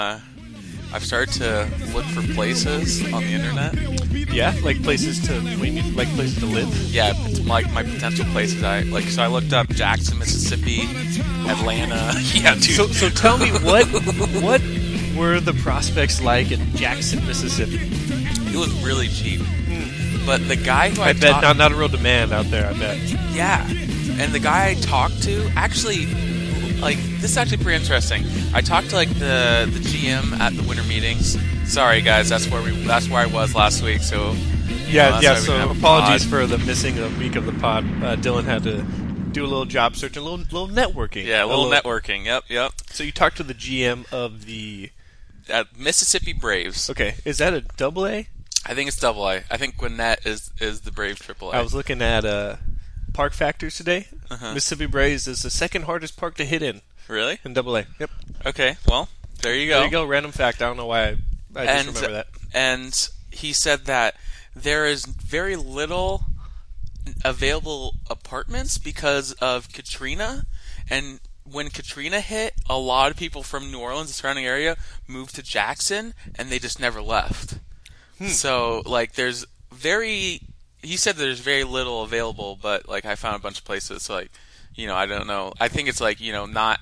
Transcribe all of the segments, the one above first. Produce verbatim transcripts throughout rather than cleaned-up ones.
Uh, I've started to look for places on the internet. Yeah, like places to like places to live. Yeah, it's like my potential places. I like so I looked up Jackson, Mississippi, Atlanta. Yeah, dude. So, so tell me what what were the prospects like in Jackson, Mississippi? It was really cheap. Mm. But the guy who I, I bet talk- not not a real demand out there. I bet. Yeah, and the guy I talked to actually. Like, this is actually pretty interesting. I talked to, like, the the G M at the winter meetings. Sorry, guys, that's where we that's where I was last week, so... Yeah, know, yeah, so so apologies for the missing a week of the pod. Uh, Dylan had to do a little job search, a little, little networking. Yeah, a little, a little networking, yep, yep. So you talked to the G M of the... Uh, Mississippi Braves. Okay, is that a double A? I think it's double A. I think Gwinnett is, is the Braves triple A. I was looking at uh, Park Factors today. Uh-huh. Mississippi Braves is the second hardest park to hit in. Really? In double A. Yep. Okay, well, there you go. There you go, random fact. I don't know why I, I just and, remember that. And he said that there is very little available apartments because of Katrina, and when Katrina hit, a lot of people from New Orleans, the surrounding area, moved to Jackson, and they just never left. Hmm. So, like, there's very... He said there's very little available, but, like, I found a bunch of places, so, like, you know, I don't know. I think it's, like, you know, not...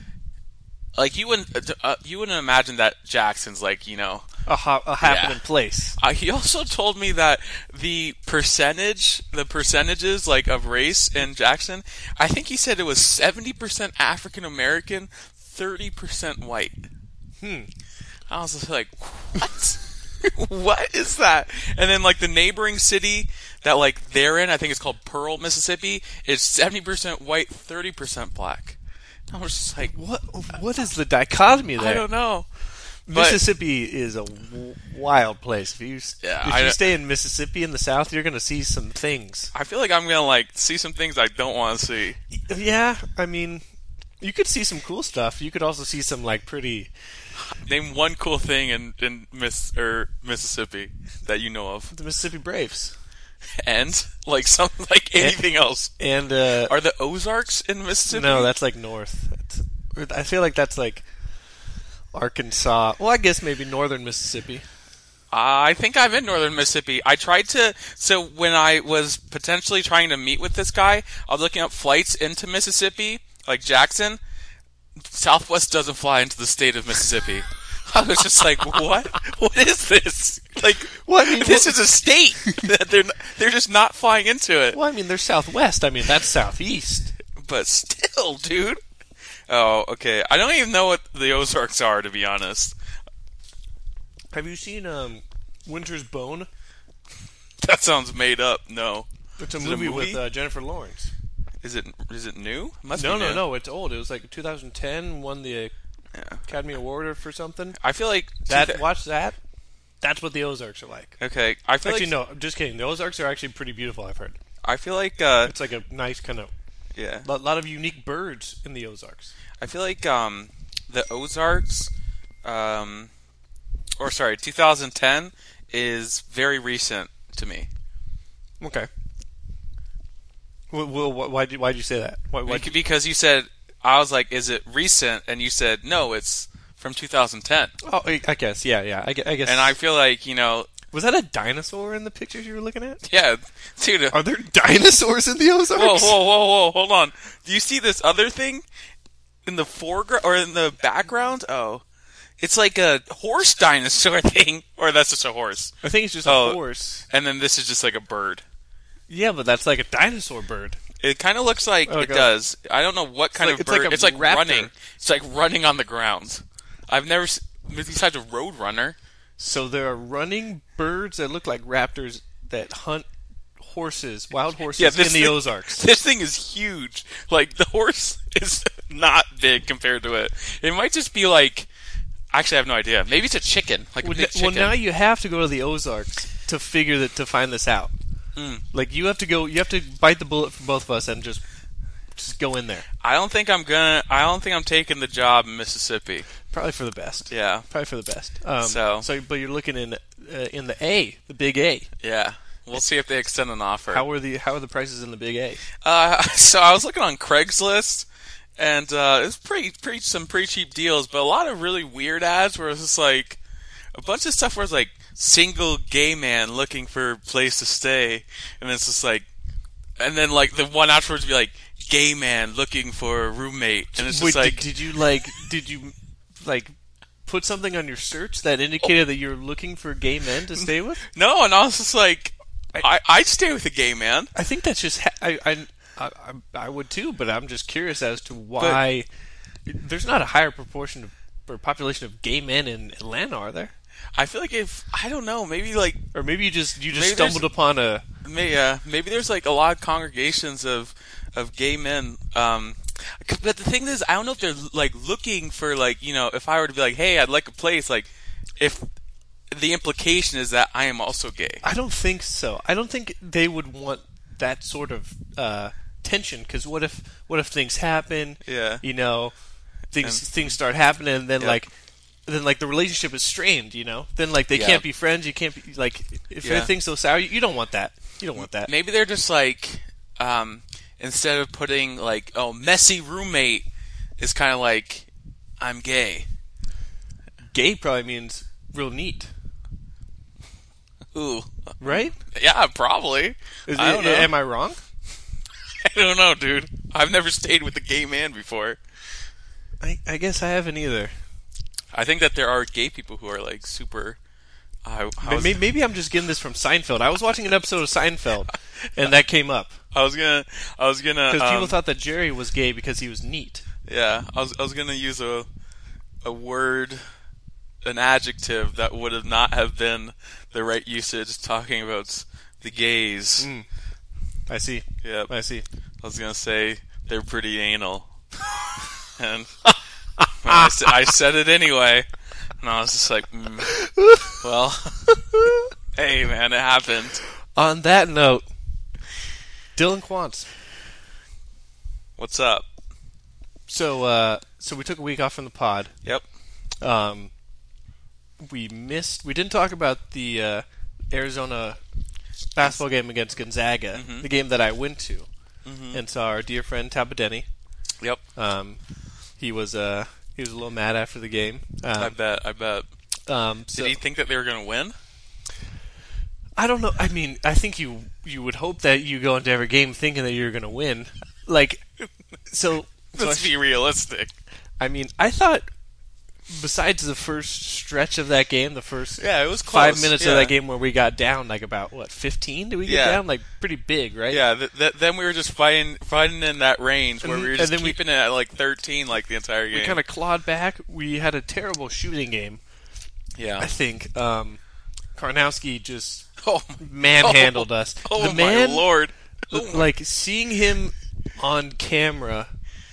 Like, you wouldn't uh, you wouldn't imagine that Jackson's, like, you know... A, ha- a happening yeah. place. Uh, he also told me that the percentage, the percentages, like, of race in Jackson, I think he said it was seventy percent African American, thirty percent white. Hmm. I was just like, what? What is that? And then, like, the neighboring city that, like, they're in, I think it's called Pearl, Mississippi, is seventy percent white, thirty percent black. I was just like, what? What is the dichotomy there? I don't know. Mississippi but, is a w- wild place. If you yeah, if I, you stay in Mississippi in the South, you're going to see some things. I feel like I'm going to like see some things I don't want to see. Yeah, I mean, you could see some cool stuff. You could also see some like pretty. Name one cool thing in in Miss or Mississippi that you know of. The Mississippi Braves. And like some like anything and, else. And uh, are the Ozarks in Mississippi? No, that's like north. That's, I feel like that's like. Arkansas. Well, I guess maybe northern Mississippi. Uh, I think I'm in northern Mississippi. I tried to... So when I was potentially trying to meet with this guy, I was looking up flights into Mississippi, like Jackson. Southwest doesn't fly into the state of Mississippi. I was just like, what? What is this? Like, what? I mean, this what? is a state that they're they're just not flying into it. Well, I mean, they're southwest. I mean, that's southeast. But still, dude. Oh, okay. I don't even know what the Ozarks are, to be honest. Have you seen um, Winter's Bone? That sounds made up. No. It's a, is movie, it a movie with uh, Jennifer Lawrence. Is it is it new? It must no, be no, new. no. It's old. It was like two thousand ten. Won the yeah. Academy Award for something. I feel like that. th- watch that. That's what the Ozarks are like. Okay, I feel actually like no. Just kidding. The Ozarks are actually pretty beautiful. I've heard. I feel like uh, it's like a nice kind of yeah. A lot of unique birds in the Ozarks. I feel like um, the Ozarks, um, or sorry, two thousand ten is very recent to me. Okay. Well, well why did why did you say that? Why, why because you said I was like, is it recent? And you said no, it's from two thousand ten. Oh, I guess yeah, yeah. I, I guess. And I feel like you know. Was that a dinosaur in the pictures you were looking at? Yeah, dude. Are there dinosaurs in the Ozarks? Whoa, whoa, whoa, whoa! Hold on. Do you see this other thing in the foreground or in the background? Oh, it's like a horse dinosaur thing, or that's just a horse. I think it's just oh, a horse. And then this is just like a bird. Yeah, but that's like a dinosaur bird. It kind of looks like oh, it God. does. I don't know what kind like, of it's bird. Like it's like raptor. running. It's like running on the ground. I've never seen besides a road runner. So there are running birds that look like raptors that hunt horses, wild horses yeah, this in the thing, Ozarks. This thing is huge. Like, the horse is not big compared to it. It might just be like... Actually, I have no idea. Maybe it's a chicken. Like well, a big well, chicken. now you have to go to the Ozarks to figure that to find this out. Mm. Like, you have to go... You have to bite the bullet for both of us and just... Just go in there. I don't think I'm gonna... I don't think I'm taking the job in Mississippi. Probably for the best. Yeah. Probably for the best. Um, so, so, but you're looking in uh, in the A, the big A. Yeah. We'll see if they extend an offer. How are the How are the prices in the big A? Uh, so I was looking on Craigslist, and uh, it's pretty, pretty some pretty cheap deals, but a lot of really weird ads where it's just like a bunch of stuff where it's like single gay man looking for a place to stay, and it's just like, and then like the one afterwards would be like gay man looking for a roommate, and it's just Wait, like, did, did you like? Did you like put something on your search that indicated that you're looking for gay men to stay with? no, and I was just like, I, I'd stay with a gay man. I think that's just. Ha- I, I I I would too, but I'm just curious as to why but, there's not a higher proportion of or population of gay men in Atlanta, are there? I feel like if I don't know, maybe like, or maybe you just you just stumbled upon a. Maybe, uh, maybe there's like a lot of congregations of of gay men. Um, but the thing is, I don't know if they're like looking for like, you know, if I were to be like, hey, I'd like a place, like if the implication is that I am also gay. I don't think so. I don't think they would want that sort of uh, tension, because what if what if things happen? Yeah. You know, things And, things start happening, and then yeah. like. Then, like, the relationship is strained, you know? Then, like, they Yeah. can't be friends. You can't be, like, if Yeah. everything's so sour, you, you don't want that. You don't want that. Maybe they're just like, um, instead of putting like, oh, messy roommate, is kind of like, I'm gay. Gay probably means real neat. Ooh. Right? Yeah, probably. Is I it- don't know. Am I wrong? I don't know, dude. I've never stayed with a gay man before. I, I guess I haven't either. I think that there are gay people who are like super. I, I was, Maybe, maybe I'm just getting this from Seinfeld. I was watching an episode of Seinfeld, and that came up. I was gonna. I was gonna. Because people um, thought that Jerry was gay because he was neat. Yeah, I was. I was gonna use a a word, an adjective that would have not have been the right usage, talking about the gays. Mm. I see. Yep. I see. I was gonna say they're pretty anal, and I, s- I said it anyway, and I was just like, mm, well, hey man, it happened. On that note, Dylan Quantz. What's up? So, uh, so we took a week off from the pod. Yep. Um, we missed. We didn't talk about the uh, Arizona basketball game against Gonzaga, Mhm. the game that I went to, Mm-hmm. and saw our dear friend Tabadeni. Yep. Um, he was uh, he was a little mad after the game. I Um, bet. I bet. um, Did so, he think that they were gonna win? I don't know. I mean, I think you you would hope that you go into every game thinking that you're going to win. Like, so. so Let's I, be realistic. I mean, I thought. Besides the first stretch of that game, the first Yeah, it was five close. minutes Yeah. of that game where we got down, like about what fifteen? Did we get Yeah. down like pretty big, right? Yeah. Th- th- then we were just fighting, fighting in that range where And- we were and just then we- keeping it at like thirteen, like the entire game. We kind of clawed back. We had a terrible shooting game. yeah. I think um, Karnowski just Oh, manhandled oh, us. Oh the my man, lord! Oh my- like seeing him on camera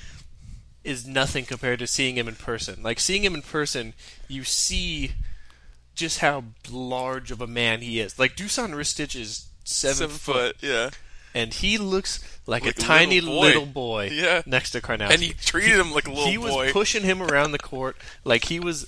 is nothing compared to seeing him in person. Like seeing him in person, you see just how large of a man he is. Like Dusan Ristic is seven, Seven foot, foot. Yeah. and he looks like, Like a a tiny little boy. little boy Yeah. next to Karnowski. And he treated him like a little he was boy. pushing him around the court like he was.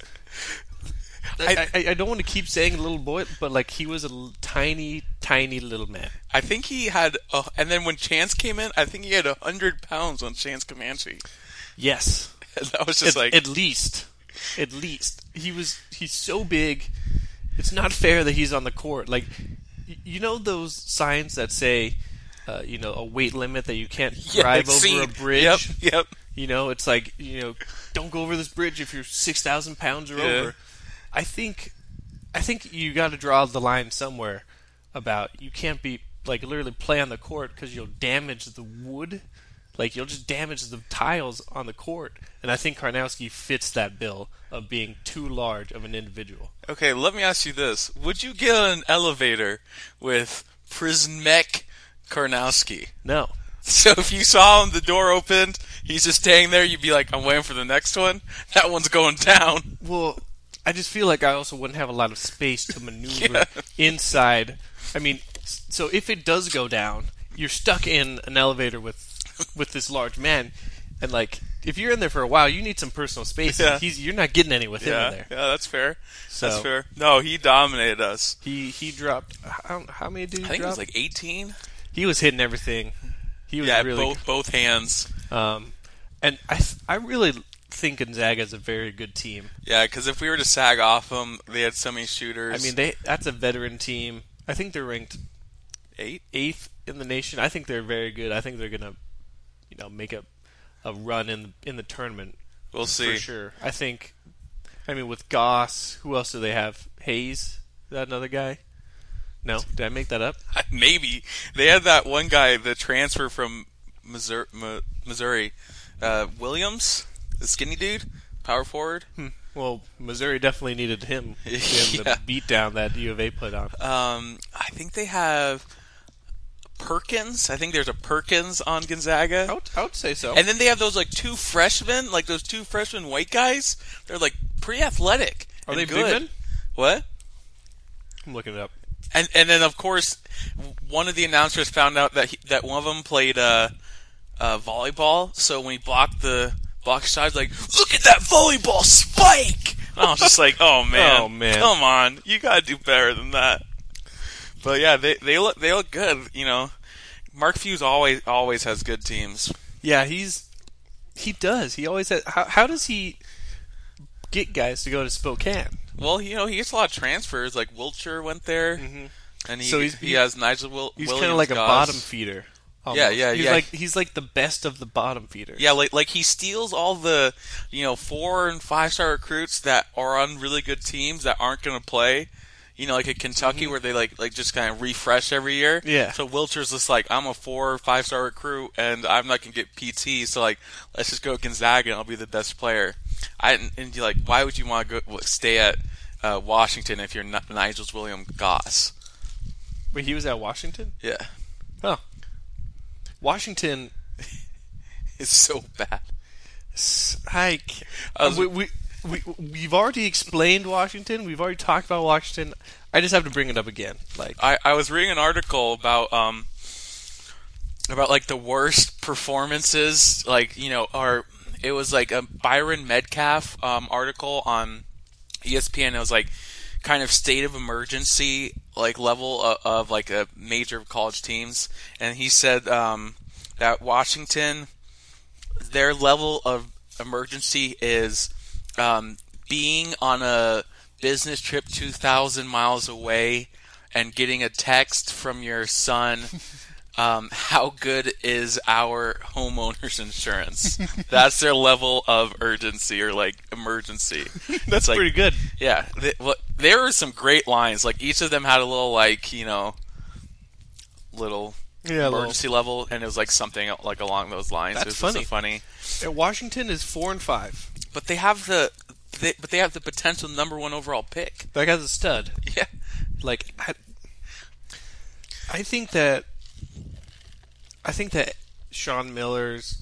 I, I, I don't want to keep saying little boy, but like he was a l- tiny, tiny little man. I think he had, a, and then when Chance came in, I think he had a hundred pounds on Chance Comanche. Yes, And that was just at, like, at least, at least he was. He's so big. It's not fair that he's on the court. Like, y- you know those signs that say, uh, you know, a weight limit that you can't yeah, drive over see, a bridge. Yep. Yep. You know, it's like, you know, don't go over this bridge if you're six thousand pounds or Yeah. over. I think, I think you got to draw the line somewhere about you can't be like literally play on the court because you'll damage the wood, like you'll just damage the tiles on the court. And I think Karnowski fits that bill of being too large of an individual. Okay, let me ask you this: would you get on an elevator with Prismek Karnowski? No, So if you saw him, the door opened, he's just staying there, you'd be like, I'm waiting for the next one. That one's going down. well, I just feel like I also wouldn't have a lot of space to maneuver Yeah. inside. I mean, s- so if it does go down, you're stuck in an elevator with with this large man, and like if you're in there for a while, you need some personal space. Yeah. And he's you're not getting any with him Yeah, in there. yeah, that's fair. So That's fair. No, he dominated us. he he dropped. How, how many did he I think it drop? was like eighteen. He was hitting everything. He was Yeah, really both both hands. Um, And I th- I really think Gonzaga is a very good team. Yeah, because if we were to sag off them, they had so many shooters. I mean, they that's a veteran team. I think they're ranked eight. eighth in the nation. I think they're very good. I think they're gonna, you know, make a a run in the, in the tournament. We'll see for sure. I think. I mean, with Goss, who else do they have? Hayes, is that another guy? No, did I make that up? Maybe they had that one guy, the transfer from Missouri, Missouri uh, Williams, the skinny dude, power forward. Hmm. Well, Missouri definitely needed him. him yeah. The beatdown that U of A put on. Um, I think they have Perkins. I think there's a Perkins on Gonzaga. I would, I would say so. And then they have those like two freshmen, like those two freshman white guys. They're like pretty athletic. Are they good. big men? What? I'm looking it up. And and then of course, one of the announcers found out that he, that one of them played uh, uh, volleyball. So when he blocked the block shot, he's like, "Look at that volleyball spike!" And I was just like, "Oh man, oh man, come on, you gotta do better than that." But yeah, they they look they look good. You know, Mark Few's always always has good teams. Yeah, he's he does. He always has. How, how does he get guys to go to Spokane? Well, you know, he gets a lot of transfers. Like Wiltshire went there, mm-hmm. and he so he's, he has Nigel Will, he's Williams. He's kind of like a Goss. bottom feeder. Almost. Yeah, yeah, he's yeah. Like, he's like the best of the bottom feeders. Yeah, like like he steals all the, you know, four and five star recruits that are on really good teams that aren't going to play. You know, like at Kentucky mm-hmm. where they like like just kind of refresh every year. Yeah. So Wiltshire's just like, I'm a four or five star recruit and I'm not going to get P T. So like, let's just go to Gonzaga and I'll be the best player. I and you're like, why would you want to go stay at uh, Washington if you're not Nigel Williams Goss? Wait, he was at Washington? Yeah. Oh. Washington is so bad. Like, was, we, we, we, we've already explained Washington. We've already talked about Washington. I just have to bring it up again. Like, I, I was reading an article about um about like the worst performances. Like, you know, or it was like a Byron Metcalf um, article on E S P N. It was like kind of state of emergency like level of, of like a major college teams, and he said um, that Washington, their level of emergency is um, being on a business trip two thousand miles away and getting a text from your son. Um, how good is our homeowner's insurance? That's their level of urgency or like emergency. That's like, pretty good. Yeah, they, well, there were some great lines. Like each of them had a little like you know, little yeah, emergency little. level, and it was like something like along those lines. That's it was funny. Just so funny. And Washington is four and five, but they have the, they, but they have the potential number one overall pick. That guy's a stud. Yeah, like I, I think that. I think that Sean Miller's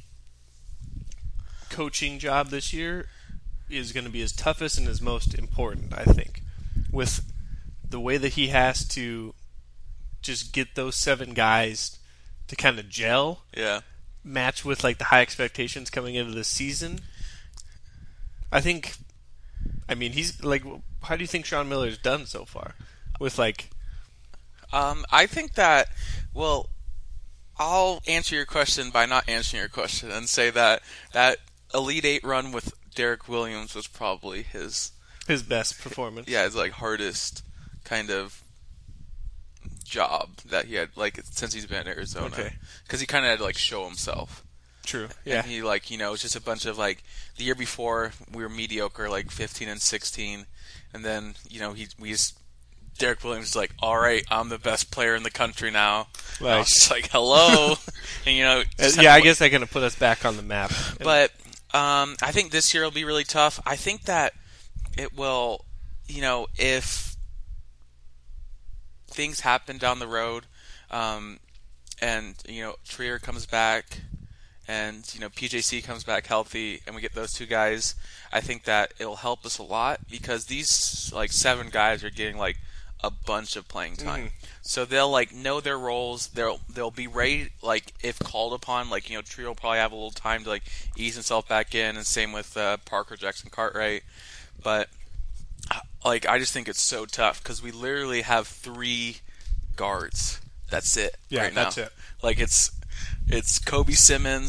coaching job this year is going to be his toughest and his most important, I think. With the way that he has to just get those seven guys to kind of gel, yeah, match with like the high expectations coming into the season. I think, I mean, he's like, how do you think Sean Miller's done so far? With like, um, I think that, well, I'll answer your question by not answering your question and say that that Elite Eight run with Derek Williams was probably his his best performance. Yeah, his like hardest kind of job that he had like since he's been in Arizona. Okay. Because he kind of had to like show himself. True. Yeah. And he like you know it was just a bunch of like the year before we were mediocre like fifteen and sixteen, and then you know he we just. Derek Williams is like, all right, I'm the best player in the country now. Like, I was just like, hello, and you know, yeah, I guess they're gonna put us back on the map. But um, I think this year will be really tough. I think that it will, you know, if things happen down the road, um, and you know, Trier comes back, and you know, P J C comes back healthy, and we get those two guys. I think that it'll help us a lot because these like seven guys are getting like a bunch of playing time. Mm-hmm. So they'll like know their roles. They'll they'll be ready like if called upon. Like you know, Trio will probably have a little time to like ease himself back in, and same with uh, Parker Jackson Cartwright. But like I just think it's so tough because we literally have three guards. That's it. Yeah, right that's now. it. Like it's it's Kobe Simmons,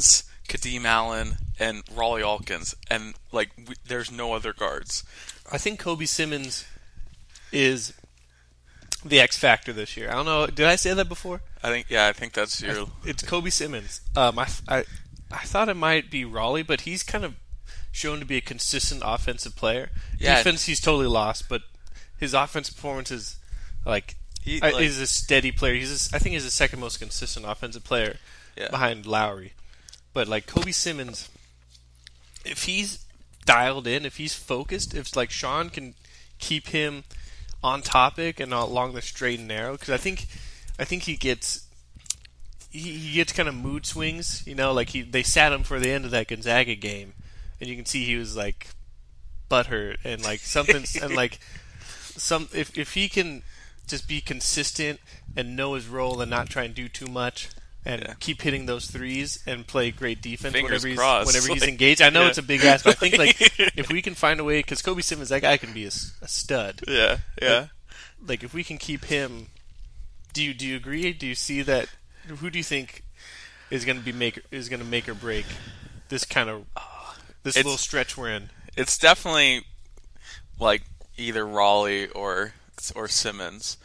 Kadeem Allen, and Raleigh Alkins, and like we, there's no other guards. I think Kobe Simmons is the X factor this year. I don't know. Did I say that before? I think yeah, I think that's your. It's Kobe Simmons. Um, I, I, I thought it might be Raleigh, but he's kind of shown to be a consistent offensive player. Yeah. Defense, he's totally lost, but his offensive performance is like He, uh, like- he's a steady player. He's a, I think he's the second most consistent offensive player Yeah. behind Lowry. But like Kobe Simmons, if he's dialed in, if he's focused, if like Sean can keep him on topic and along the straight and narrow, because I think I think he gets he, he gets kind of mood swings. You know, like he they sat him for the end of that Gonzaga game, and you can see he was like butthurt and like something and like some if if he can just be consistent and know his role and not try and do too much and Yeah. keep hitting those threes and play great defense Fingers whenever he's crossed. whenever he's Like, engaged. I know yeah. it's a big ask, but I think like if we can find a way, because Kobe Simmons, that guy can be a, s- a stud. Yeah, yeah. Like if we can keep him, do you do you agree? Do you see that? Who do you think is going to be make is going to make or break this kind of this It's- little stretch we're in? It's definitely like either Raleigh or or Simmons.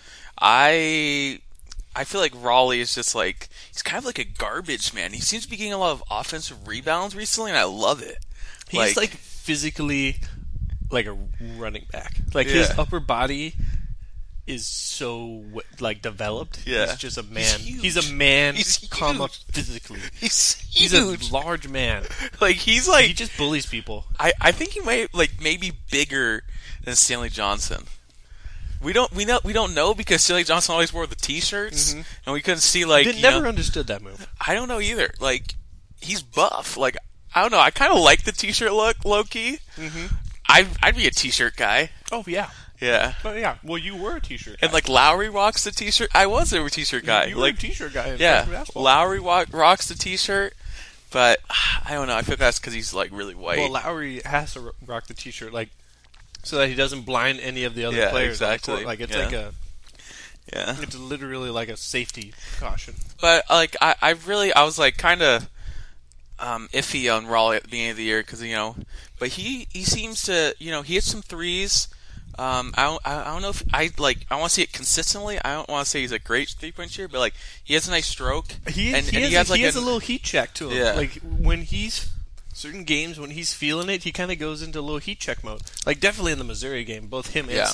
I I feel like Raleigh is just like he's kind of like a garbage man. He seems to be getting a lot of offensive rebounds recently, and I love it. He's like, physically like a running back. Like his Yeah. upper body is so like developed. Yeah. He's just a man. He's He's, huge. a man, He's comma huge. physically. he's He's huge. a large man. like he's like He just bullies people. I, I think he might like maybe bigger than Stanley Johnson. We don't we know we don't know because Stanley Johnson always wore the T-shirts, Mhm. and we couldn't see like Did, you never know- understood that move. I don't know either. Like he's buff. Like I don't know. I kind of like the T-shirt look, low key. Mm-hmm. I'd I'd be a T-shirt guy. Oh yeah, Yeah. but yeah. Well, you were a T-shirt guy. And like Lowry rocks the T-shirt. I was a T-shirt guy. you were like a T-shirt guy. In freshman yeah, basketball. Lowry wa- rocks the T-shirt, but I don't know. I feel that's because he's like really white. Well, Lowry has to ro- rock the T-shirt, like, so that he doesn't blind any of the other Yeah, players. on the exactly. court. Like it's Yeah. like a, yeah. it's literally like a safety caution. But like I, I really I was like kind of um, iffy on Raleigh at the beginning of the year because you know, but he he seems to you know he hits some threes. Um, I don't, I don't know if I like I want to see it consistently. I don't want to say he's a great three point shooter, but like he has a nice stroke. He, and, he, and has, he has a, like he has an- a little heat check to him. Yeah. Like when he's certain games when he's feeling it, he kind of goes into a little heat check mode. Like definitely in the Missouri game, both him and Yeah.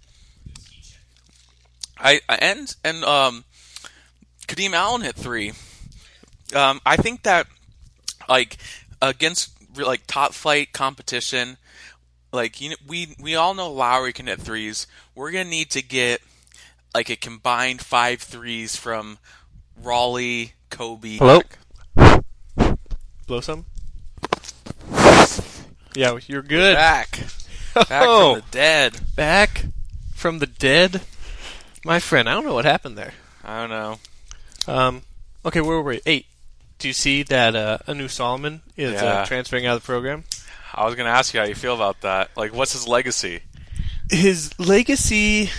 I, I and and um, Kadeem Allen hit three. Um, I think that like against like top flight competition, like you know, we we all know Lowry can hit threes. We're gonna need to get like a combined five threes from Raleigh, Kobe. Hello? blow some. Yeah, you're good. Back, back Oh. from the dead. Back from the dead, my friend. I don't know what happened there. I don't know. Um, okay, where were we? Eight. Do you see that uh, Anu Solomon is Yeah. uh, transferring out of the program? I was gonna ask you how you feel about that. Like, what's his legacy? His legacy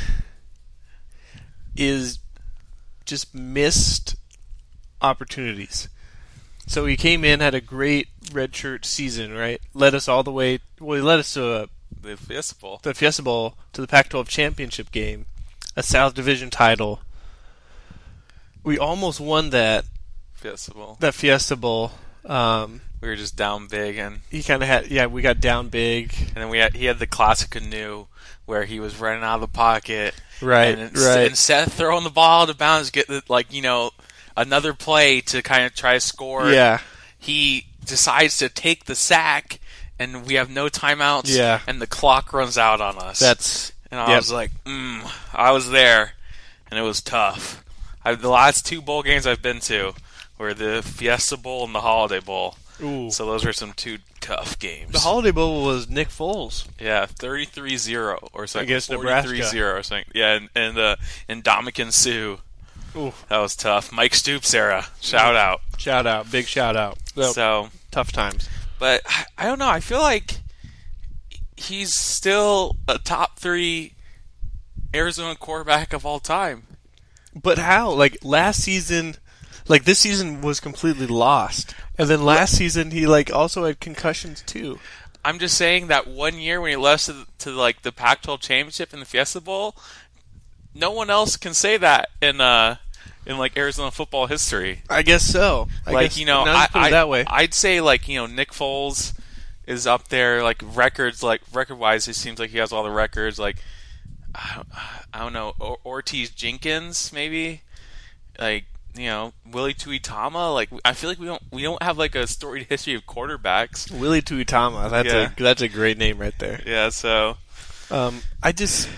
is just missed opportunities. So he came in, had a great redshirt season, right? Led us all the way. Well, he led us to a, The Fiesta Bowl. the Fiesta Bowl, to the Pac twelve championship game, a South Division title. We almost won that Fiesta Bowl. that Fiesta Bowl. Um, We were just down big, and he kind of had, yeah, we got down big. and then we had he had the classic canoe where he was running out of the pocket, Right, and ins- right. instead of throwing the ball out of bounds, get the, like you know another play to kind of try to score. Yeah, He decides to take the sack, and we have no timeouts. Yeah. and the clock runs out on us. that's and I yep. was like, mm, I was there, and it was tough. I, the last two bowl games I've been to were the Fiesta Bowl and the Holiday Bowl. ooh. So those are some two tough games. The Holiday Bowl was Nick Foles. Yeah, thirty-three zero or something. Against forty-three zero or something. Yeah, and and, uh, and Dominican Sue. Ooh. That was tough. Mike Stoops era. Shout out. Shout out, big shout out. So, So, tough times. but I, I don't know. I feel like he's still a top three Arizona quarterback of all time. But how? Like last season, Like, this season was completely lost. And then last season, he, like, also had concussions, too. I'm just saying that one year when he left to, to like, the Pac twelve championship in the Fiesta Bowl, no one else can say that in, uh, in like, Arizona football history. I guess so. I like, guess, you know, now I, you put it I, that way. I'd say, like, you know, Nick Foles is up there, like, records, like, record-wise, it seems like he has all the records, like, I, I don't know, or- Ortiz Jenkins, maybe? Like, you know, Willie Tuitama, like, I feel like we don't we don't have, like, a storied history of quarterbacks. Willie Tuitama. That's Yeah. a that's a great name right there. Yeah, so... Um, I just...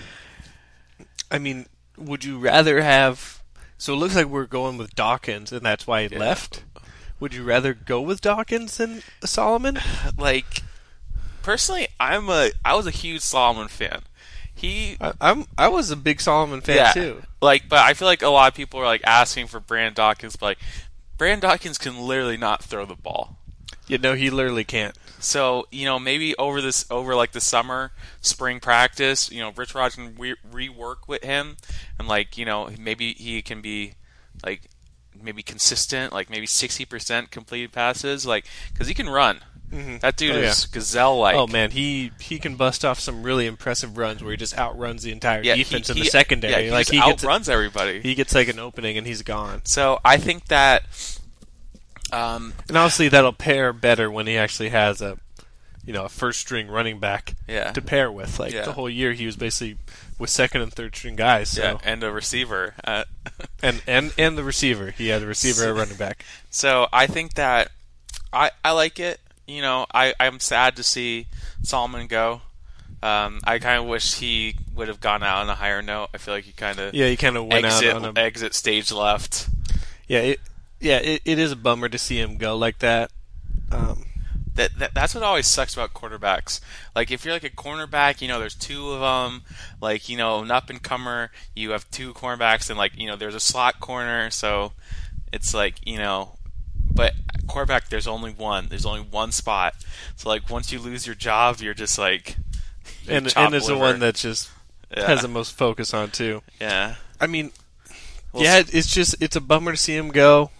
I mean, would you rather have... So it looks like we're going with Dawkins, and that's why he Yeah. left. Would you rather go with Dawkins than Solomon? Like, personally, I'm a... I was a huge Solomon fan. He... I, I'm I was a big Solomon fan yeah, too. like, but I feel like a lot of people are, like, asking for Brandon Dawkins, but, like, Brandon Dawkins can literally not throw the ball. You know, he literally can't. So, you know, maybe over this, over like the summer, spring practice, you know, Rich Rod can re- rework with him, and like, you know, maybe he can be, like, maybe consistent, like maybe sixty percent completed passes, like, because he can run. Mm-hmm. That dude Oh, is gazelle-like. Oh man, he he can bust off some really impressive runs where he just outruns the entire yeah, defense he, in he, the secondary. Yeah, he like just he gets outruns everybody. he gets like an opening and he's gone. So I think that, um, And obviously that'll pair better when he actually has a, you know, a first string running back yeah, to pair with. Like Yeah. the whole year he was basically with second and third string guys. So. yeah, and a receiver. Uh, and, and and the receiver. He had a receiver and running back. So I think that I I like it. You know, I, I'm sad to see Solomon go. Um, I kind of wish he would have gone out on a higher note. I feel like he kind of Yeah, he kind of went exit out on a exit stage left. yeah. It, yeah, it, it is a bummer to see him go like that. Um, That, that that's what always sucks about quarterbacks. Like if you're like a cornerback, you know, there's two of them. Like you know, an up and comer, you have two cornerbacks, and like you know, there's a slot corner. So it's like you know, but quarterback, there's only one. There's only one spot. So like once you lose your job, you're just like you and chop and it's the liver. one that just Yeah. has the most focus on too. Yeah. I mean, Well, yeah, it's just it's a bummer to see him go.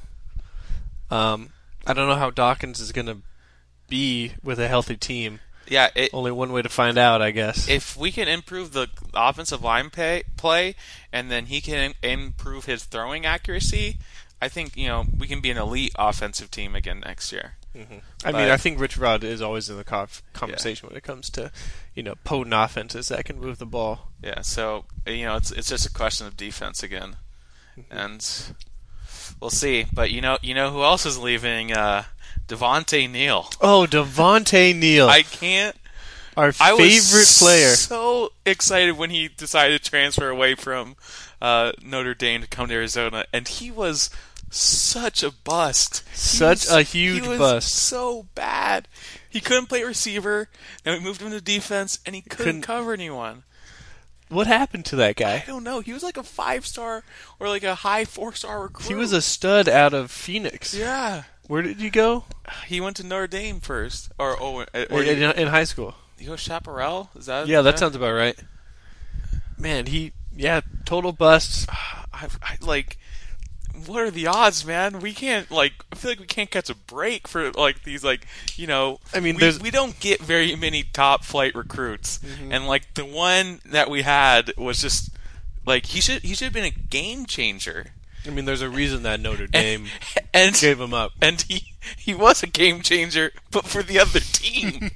Um, I don't know how Dawkins is going to be with a healthy team. Yeah. It, Only one way to find out, I guess. if we can improve the offensive line pay, play, and then he can improve his throwing accuracy, I think you know we can be an elite offensive team again next year. Mm-hmm. I But- mean, I think Rich Rod is always in the co- conversation when it comes to, you know, potent offenses that can move the ball. Yeah, so you know it's it's just a question of defense again, Mm-hmm. and we'll see. But you know you know who else is leaving? Uh, Devontae Neal. Oh, Devontae Neal, I can't. our I favorite was player. so excited when he decided to transfer away from uh, Notre Dame to come to Arizona, and he was such a bust. He Such was- a huge he was bust. So bad. He couldn't play receiver, and we moved him to defense, and he couldn't, Couldn't- cover anyone. What happened to that I guy? don't know. He was like a five star or like a high four star recruit. He was a stud out of Phoenix. yeah. Where did he go? He went to Notre Dame first, or oh, or Or in, you, in high school. you go Chaparral? Is that? Yeah, that sounds about right. Man, he yeah, total bust. I, I like. What are the odds, man? We can't like. I feel like we can't catch a break for like these like you know. I mean, we, there's- we don't get very many top flight recruits, and like the one that we had was just like he should he should have been a game changer. I mean, there's a reason that Notre Dame and gave him up. and he he was a game changer, but for the other team.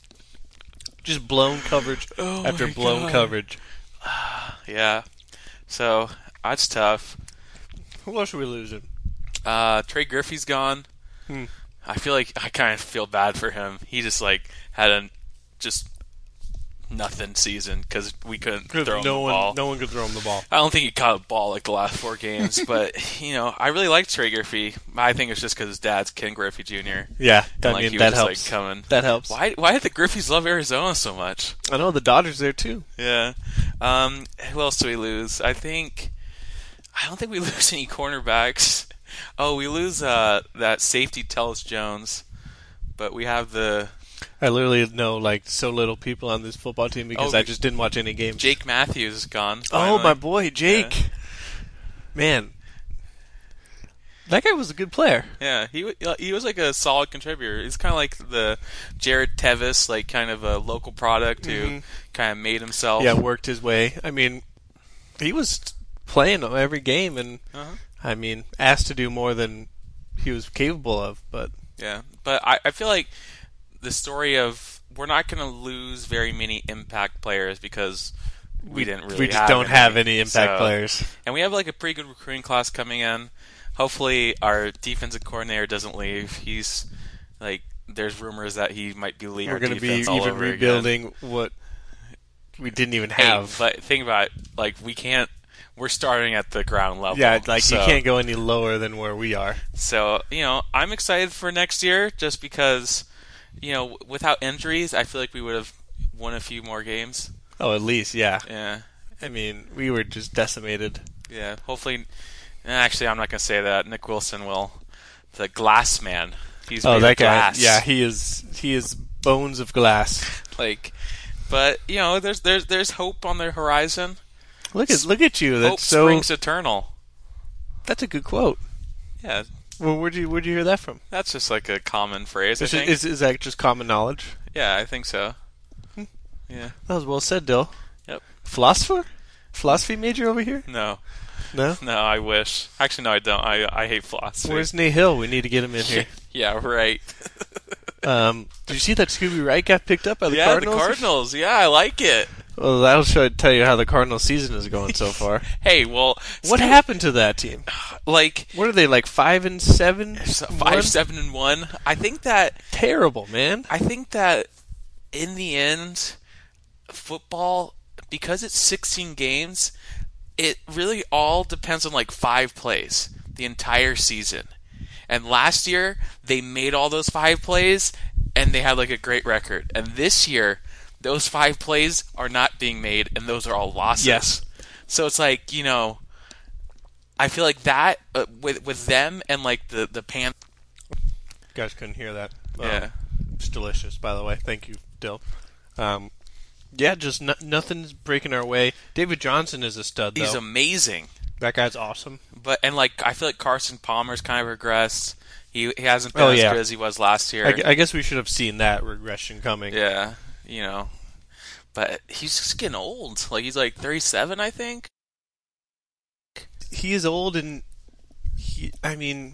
Just blown coverage Oh after my blown God. coverage. Yeah, so that's tough. Who else are we losing? Uh, Trey Griffey's gone. Hmm. I feel like I kind of feel bad for him. He just like had a just nothing season because we couldn't throw him no the one, ball. no one could throw him the ball. I don't think he caught a ball like the last four games, but you know I really like Trey Griffey. I think it's just because his dad's Ken Griffey Junior Yeah, And, I like, mean he that was helps. just, like, coming. That helps. Why? Why did the Griffeys love Arizona so much? I know the Dodgers there too. Yeah. Um, who else do we lose? I think I don't think we lose any cornerbacks. Oh, we lose uh, that safety Tellis Jones, but we have the I literally know like so little people on this football team because Oh, I just didn't watch any games. Jake Matthews is gone. oh finally. my boy, Jake. Man, That guy was a good player. Yeah, he wa- he was like a solid contributor. He's kind of like the Jared Tevis, like kind of a local product who Mm-hmm. kind of made himself. Yeah, worked his way. I mean, he was playing every game, and Uh-huh. I mean, asked to do more than he was capable of. But Yeah, but I, I feel like the story of we're not going to lose very many impact players because we, didn't really we just have don't any. have any impact So- players. And we have like a pretty good recruiting class coming in. Hopefully, our defensive coordinator doesn't leave. He's like, there's rumors that he might be leaving. We're going to be all even over again. rebuilding what we didn't even Hey, have. but think about it, like we can't. We're starting at the ground level. Yeah, like so, you can't go any lower than where we are. So you know, I'm excited for next year just because, you know, without injuries, I feel like we would have won a few more games. Oh, at least, yeah. Yeah, I mean, we were just decimated. yeah. Hopefully, actually, I'm not gonna say that. Nick Wilson will. The Glass Man. He's Oh, made that of guy. glass. Yeah, he is. He is bones of glass. Like, but you know, there's there's there's hope on the horizon. Look at look at you. That's Hope so. springs eternal. That's a good quote. Yeah, Well, where'd you where'd you hear that from? that's just like a common phrase. I Is, think. is, is that just common knowledge? Yeah, I think so. Hmm. Yeah. That was well said, Dill. Yep. Philosopher? Philosophy major over here? No. No. No, I wish. Actually, no, I don't. I I hate philosophy. Where's Nate Hill? We need to get him in here. Yeah, right. Um, did you see that Scooby Wright got picked up by the yeah, Cardinals? the Cardinals. Yeah, I like it. Well, that'll show, tell you how the Cardinals season is going so far. Hey, well, What Scoo- happened to that team? Like What are they, like five and seven? five, One? seven, and one. I think that. Terrible, man. I think that in the end, football, because it's sixteen games, it really all depends on like five plays the entire season. And last year, they made all those five plays, and they had like a great record. And this year, those five plays are not being made, and those are all losses. Yes. So it's like, you know, I feel like that uh, with with them and like the the Pan. You guys couldn't hear that. Um, Yeah. It's delicious, by the way. Thank you, Dill. Um, yeah, just no, nothing's breaking our way. David Johnson is a stud, though. He's amazing. That guy's awesome. But and like I feel like Carson Palmer's kind of regressed. He he hasn't been Oh, as yeah. good as he was last year. I, gu- I guess we should have seen that regression coming. Yeah, you know. But he's just getting old. Like he's like thirty-seven, I think. He is old, and he, I mean,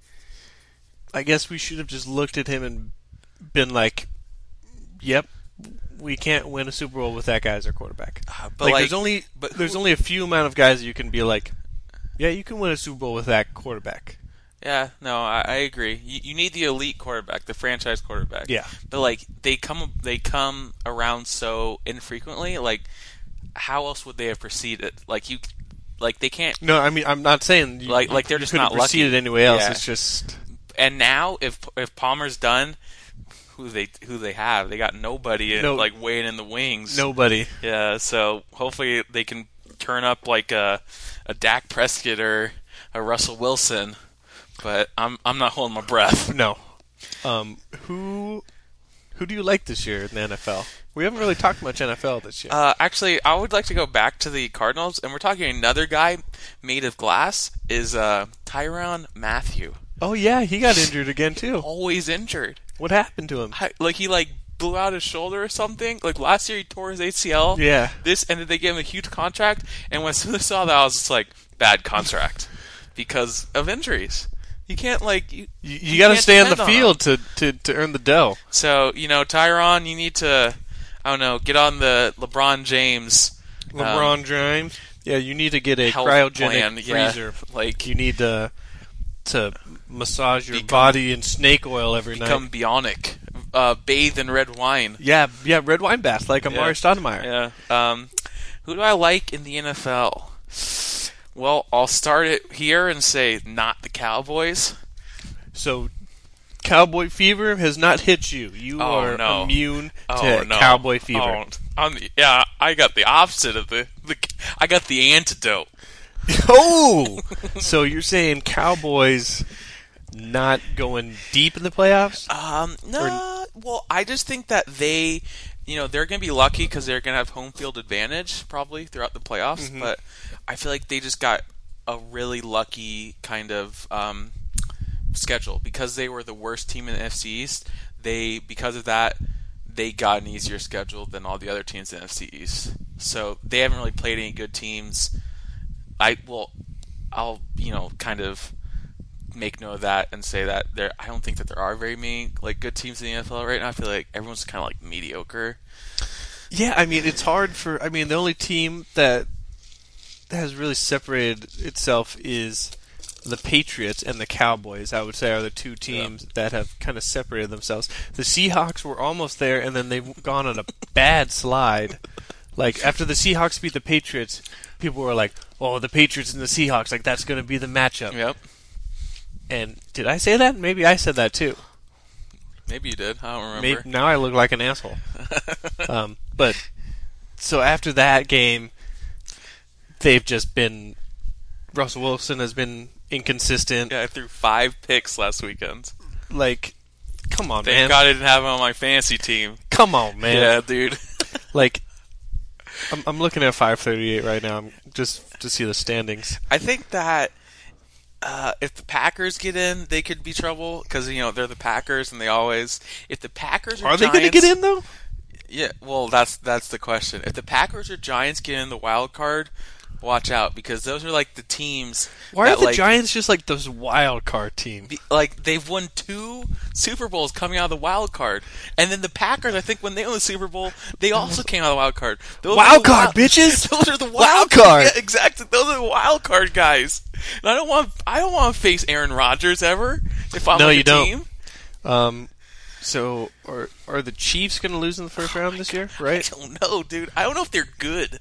I guess we should have just looked at him and been like, "Yep, we can't win a Super Bowl with that guy as our quarterback." Uh, but like, like, there's only but there's who- only a few amount of guys that you can be like, "Yeah, you can win a Super Bowl with that quarterback." yeah, no, I, I agree. You, you need the elite quarterback, the franchise quarterback. Yeah. But like they come they come around so infrequently. Like how else would they have proceeded? Like you, like they can't. No, I mean, I'm not saying you, Like- like they're you just couldn't not lucky. proceed it anyway else. Yeah. It's just And now if if Palmer's done, who they who they have? They got nobody No. like waiting in the wings. nobody. Yeah, so hopefully they can turn up like a a Dak Prescott or a Russell Wilson, but I'm I'm not holding my breath. No. Um, who who do you like this year in the N F L? We haven't really talked much N F L this year. Uh, actually, I would like to go back to the Cardinals, and we're talking another guy made of glass is uh, Tyrann Mathieu. oh yeah, he got injured again too. Always injured. What happened to him? I, like he like blew out his shoulder or something. Like last year he tore his A C L. Yeah. This and then they gave him a huge contract, and when as soon as I saw that, I was just like, bad contract because of injuries. You can't like you. You, you got to can't stay on the depend on field to, to, to earn the dough. So you know, Tyron, you need to, I don't know, get on the LeBron James. LeBron um, James. Yeah, you need to get a health cryogenic plan, yeah. freezer. Like You need to to massage your Become- body in snake oil every become night. bionic, uh, bathe in red wine. Yeah, yeah, red wine bath like Amari Yeah. Stoudemire. Yeah. Um, who do I like in the N F L? Well, I'll start it here and say not the Cowboys. So, cowboy fever has not hit you. You Oh, are no. immune Oh to no, cowboy fever. Oh, I'm the, yeah, I got the opposite of the, the. I got the antidote. Oh! So you're saying Cowboys not going deep in the playoffs? Um, no, well, I just think that they, you know, they're going to be lucky because they're going to have home field advantage probably throughout the playoffs. Mhm. But I feel like they just got a really lucky kind of um, schedule because they were the worst team in the N F C East. They because of that they got an easier schedule than all the other teams in the N F C East. So they haven't really played any good teams. I well, I'll you know kind of make note of that and say that there. I don't think that there are very many like good teams in the N F L right now. I feel like everyone's kind of like mediocre. Yeah, I mean it's hard for. I mean the only team that has really separated itself is the Patriots and the Cowboys. I would say are the two teams yeah. that have kind of separated themselves. The Seahawks were almost there, and then they've gone on a bad slide. Like after the Seahawks beat the Patriots, people were like, "Oh, the Patriots and the Seahawks, like that's going to be the matchup." Yep. And did I say that? Maybe I said that too. Maybe you did. I don't remember. Maybe, now I look like an asshole. um, but so after that game, they've just been. Russell Wilson has been inconsistent. Yeah, I threw five picks last weekend. Like, come on, Thank man. Thank God I didn't have him on my fantasy team. Come on, man. Yeah, dude. Like, I'm, I'm looking at five thirty-eight right now, just to see the standings. I think that uh, if the Packers get in, they could be trouble because you know they're the Packers and they always. If the Packers or are Giants, they going to get in though? Yeah, well, that's that's the question. If the Packers or Giants get in the wild card, watch out because those are like the teams. Why that, are the like, Giants just like those wild card team? Like they've won two Super Bowls coming out of the wild card, and then the Packers. I think when they won the Super Bowl, they also came out of the wild card. Those wild card, wild, bitches. Those are the wild, wild card. Yeah, exactly. Those are the wild card guys. And I don't want. I don't want to face Aaron Rodgers ever. If I'm no, like you a don't. Team. Um. So are are the Chiefs going to lose in the first oh round this year? Right? I don't know, dude. I don't know if they're good.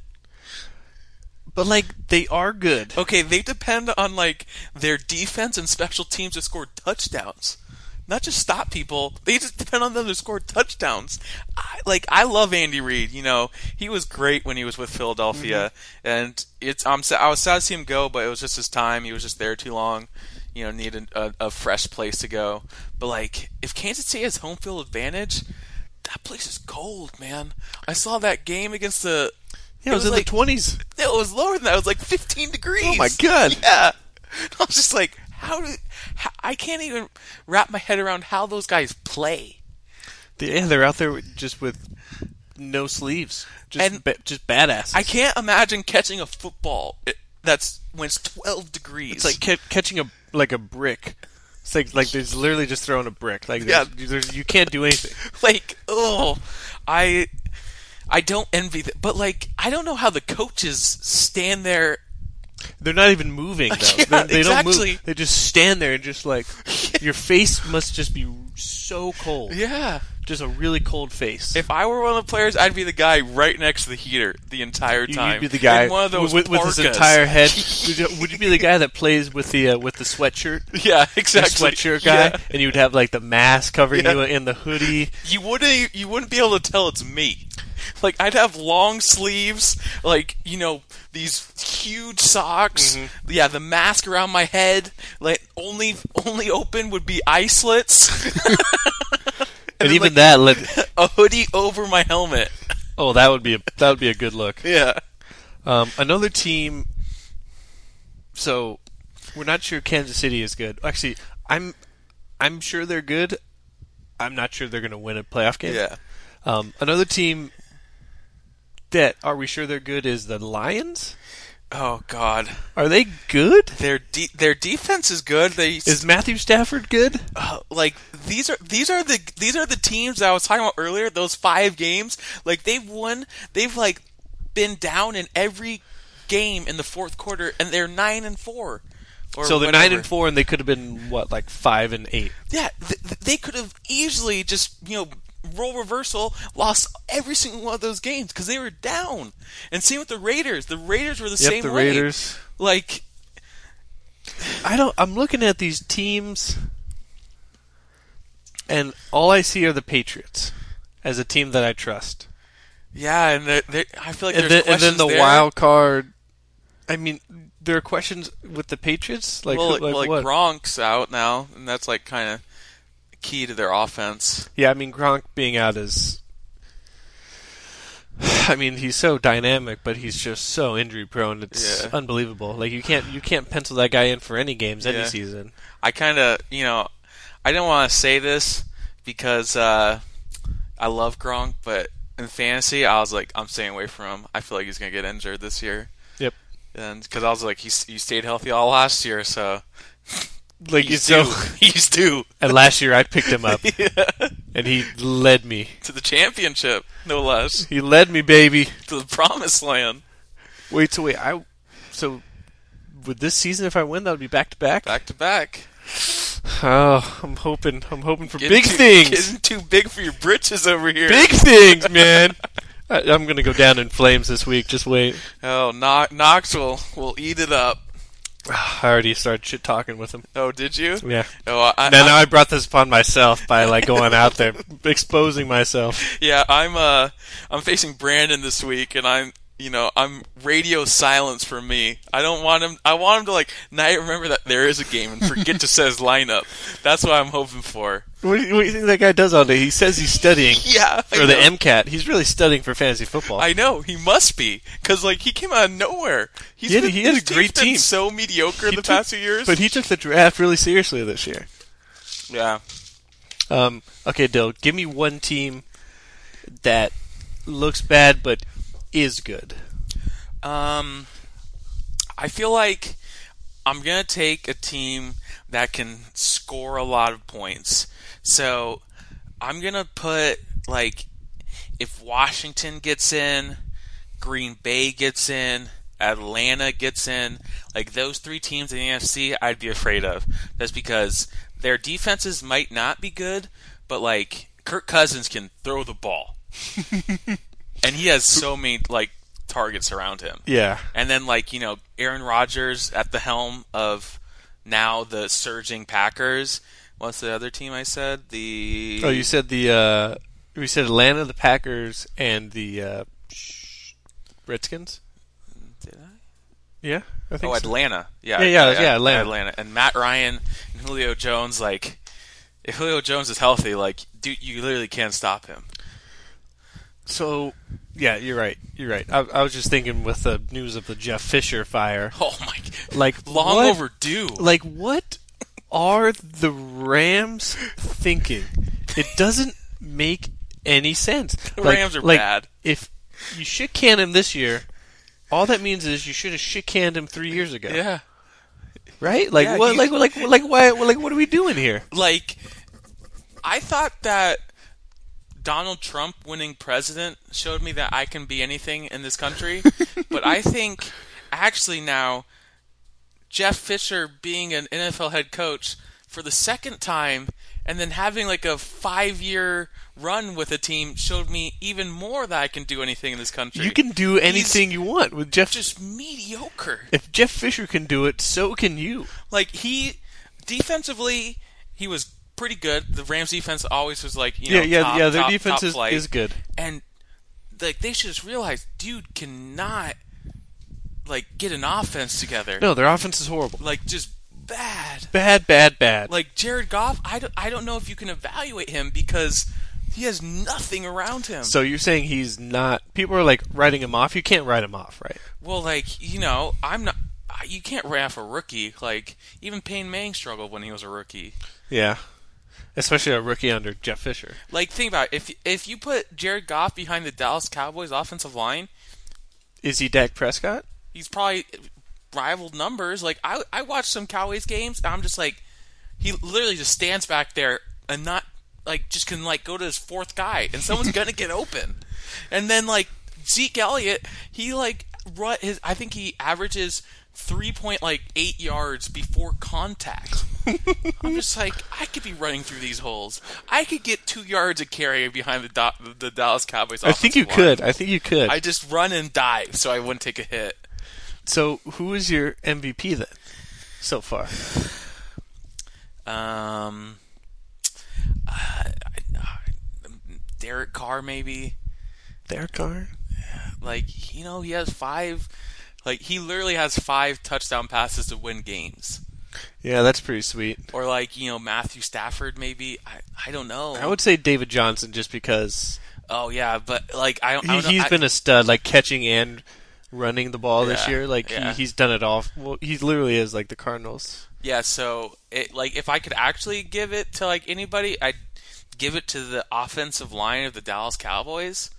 But, like, they are good. Okay, they depend on, like, their defense and special teams to score touchdowns. Not just stop people. They just depend on them to score touchdowns. I, like, I love Andy Reid. You know, he was great when he was with Philadelphia. Mm-hmm. And it's I'm, I was sad to see him go, but it was just his time. He was just there too long. You know, needed a, a fresh place to go. But, like, if Kansas City has home field advantage, that place is cold, man. I saw that game against the... Yeah, it was, it was in like, the twenties. It was lower than that. It was like fifteen degrees. Oh, my God. Yeah. I was just like, how do... How, I can't even wrap my head around how those guys play. Yeah, they're out there just with no sleeves. Just, and ba- just badasses. I can't imagine catching a football that's when it's twelve degrees. It's like ca- catching a like a brick. It's like like there's literally just throwing a brick. Like yeah. there's, there's, you can't do anything. Like, oh, I... I don't envy that, but like I don't know how the coaches stand there. They're not even moving though. Yeah, they exactly. don't move. They just stand there and just like your face must just be so cold. Yeah, just a really cold face. If I were one of the players, I'd be the guy right next to the heater the entire time. You'd be the guy in one of those with, with his entire head. would, you, would you be the guy that plays with the uh, with the sweatshirt? Yeah, exactly. The sweatshirt guy, yeah. And you would have like the mask covering yeah. you in the hoodie. You wouldn't you wouldn't be able to tell it's me. Like, I'd have long sleeves, like, you know, these huge socks. Mm-hmm. Yeah, the mask around my head. Like, only only open would be eye slits. and and even like, that, let... a hoodie over my helmet. Oh, that would be a that would be a good look. Yeah. Um, another team. So, we're not sure Kansas City is good. Actually, I'm I'm sure they're good. I'm not sure they're going to win a playoff game. Yeah. Um, another team that are we sure they're good is the Lions? Oh God, are they good? Their de- their defense is good. They is Matthew Stafford good? Uh, like these are these are the these are the teams that I was talking about earlier. Those five games, like they've won. They've like been down in every game in the fourth quarter, and they're nine and four. Or so they're whatever. nine and four, and they could have been what, like five and eight? Yeah, th- they could have easily just you know. role reversal, lost every single one of those games because they were down. And same with the Raiders. The Raiders were the yep, same the way. Raiders. Like, I don't. I'm looking at these teams, and all I see are the Patriots as a team that I trust. Yeah, and they're, they're, I feel like and there's then, questions and then the there. wild card. I mean, there are questions with the Patriots. Like, well, like, well, like what? Gronk's out now, and that's like kind of key to their offense. Yeah, I mean Gronk being out is I mean, he's so dynamic, but he's just so injury prone. It's Yeah. unbelievable. Like you can't you can't pencil that guy in for any games any Yeah. season. I kind of, you know, I didn't want to say this because uh, I love Gronk, but in fantasy, I was like, I'm staying away from him. I feel like he's gonna get injured this year. Yep. And because I was like, he he stayed healthy all last year, so Like he's so. due. He's due. And last year I picked him up, Yeah. and he led me. To the championship, no less. He led me, baby. To the promised land. Wait, so wait, I so with this season, if I win, that would be back to back. Back to back. Oh, I'm hoping. I'm hoping for Getting big too, things. Getting too big for your britches over here. Big things, man. I, I'm gonna go down in flames this week. Just wait. Oh, Kno- Knox will will eat it up. I already started shit talking with him. Oh, did you? Yeah. Oh, I, Now, I, now I brought this upon myself by like going out there, exposing myself. yeah, I'm uh, I'm facing Brandon this week, and I'm, you know, I'm radio silence for me. I don't want him. I want him to like not remember that there is a game and forget to set his lineup. That's what I'm hoping for. What do, you, what do you think that guy does all day? He says he's studying Yeah, I for the know. MCAT. He's really studying for fantasy football. I know he must be because like he came out of nowhere. He's He had- been, he had his a great team's been team. so mediocre He the took- past few years. But he took the draft really seriously this year. yeah, Um, okay, Dill, give me one team that looks bad but is good. Um, I feel like I'm gonna take a team that can score a lot of points. So I'm gonna put like if Washington gets in, Green Bay gets in, Atlanta gets in, like those three teams in the N F C, I'd be afraid of. That's because their defenses might not be good, but like Kirk Cousins can throw the ball, and he has so many like targets around him. Yeah. And then, like, you know, Aaron Rodgers at the helm of now the surging Packers. What's the other team I said? The Oh, you said the uh, we said Atlanta, the Packers, and the uh, Redskins. Did I? Yeah, I think Oh, so. Atlanta. Yeah, Yeah, yeah, yeah, Atlanta. Atlanta. And Matt Ryan and Julio Jones, like, if Julio Jones is healthy, like, dude, you literally can't stop him. So, yeah, you're right. You're right. I, I was just thinking with the news of the Jeff Fisher fire. Oh, my. Like, Long what, overdue. Like, what are the Rams thinking? It doesn't make any sense. The like, Rams are like, bad. If you shit can him this year, all that means is you should have shit canned him three years ago. Yeah. Right? Like Yeah, what? you- Like like like why? Like what are we doing here? Like, I thought that Donald Trump winning president showed me that I can be anything in this country, but I think actually now Jeff Fisher being an N F L head coach for the second time and then having like a five-year run with a team showed me even more that I can do anything in this country. You can do anything you want with Jeff. Just mediocre. If Jeff Fisher can do it, so can you. Like, he defensively, he was pretty good. The Rams defense always was like, you know, yeah, yeah, top, yeah. Their top, defense top is, flight. is good. And like they should just realize, dude cannot like get an offense together. No, their offense is horrible. Like just bad. Bad, bad, bad. Like Jared Goff, I don't, I don't know if you can evaluate him because he has nothing around him. So you're saying he's not? People are like writing him off. You can't write him off, right? Well, like, you know, I'm not. You can't write off a rookie. Like even Peyton Manning struggled when he was a rookie. Yeah. Especially a rookie under Jeff Fisher. Like, think about it. If if you put Jared Goff behind the Dallas Cowboys offensive line, Is he Dak Prescott? he's probably rivaled numbers. Like, I I watched some Cowboys games, and I'm just like, he literally just stands back there and not, like, just can, like, go to his fourth guy, and someone's going to get open. And then, like, Zeke Elliott, he, like, run his, I think he averages three point like eight yards before contact. I'm just like, I could be running through these holes. I could get two yards of carry behind the Do- the Dallas Cowboys. I think you offensive line. could. I think you could. I just run and dive so I wouldn't take a hit. So who is your M V P then, so far? Um, uh, Derek Carr maybe. Derek Carr? Like, you know, he has five. Like, he literally has five touchdown passes to win games. Yeah, that's pretty sweet. Or like, you know, Matthew Stafford maybe. I I don't know. I would say David Johnson just because Oh yeah, but like I don't. I He, don't know. he's I, been a stud, like catching and running the ball this Yeah, year. Like yeah. he, he's done it all. Well, he literally is like the Cardinals. Yeah, so it like if I could actually give it to like anybody, I'd give it to the offensive line of the Dallas Cowboys.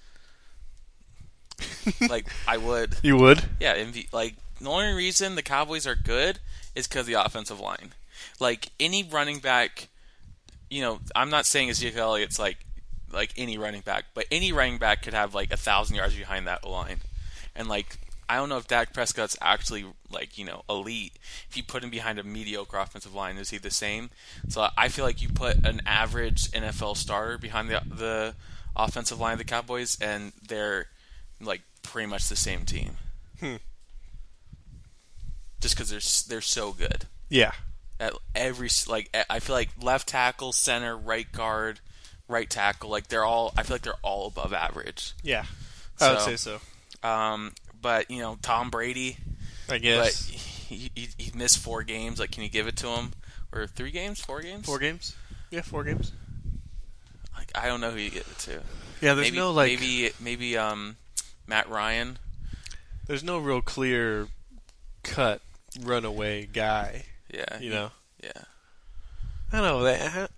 Like I would. You would? Yeah, M V, like the only reason the Cowboys are good is because the offensive line. Like any running back, you know, I'm not saying Ezekiel Elliott's like like any running back, but any running back could have like a thousand yards behind that line, and like I don't know if Dak Prescott's actually like you know elite. If you put him behind a mediocre offensive line, is he the same? So I feel like you put an average N F L starter behind the the offensive line of the Cowboys, and they're like pretty much the same team. Hmm. Just because they're they're so good Yeah. at every like I feel like left tackle, center, right guard, right tackle, like they're all I feel like they're all above average. Yeah. I would So, say so. Um, but you know Tom Brady, I but guess. he, he he missed four games. Like, can you give it to him? Or three games, four games? Four games? Yeah, four games. Like I don't know who you give it to. Yeah, there's maybe, no like maybe maybe um Matt Ryan. there's no real clear cut runaway guy. Yeah, You he- know. Yeah. I don't know that.